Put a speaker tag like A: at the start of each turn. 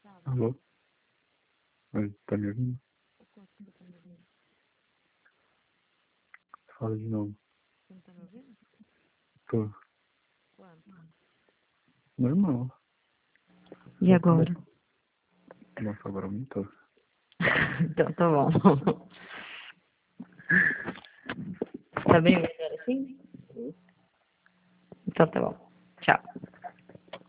A: Alô? Oi, tá me ouvindo? Fala de novo.
B: Você não tá me ouvindo?
A: Tô.
B: Quando?
A: Normal.
B: E agora?
A: Nossa, agora aumentou.
B: Então tá bom. Tá bem melhor assim? Então tá bom.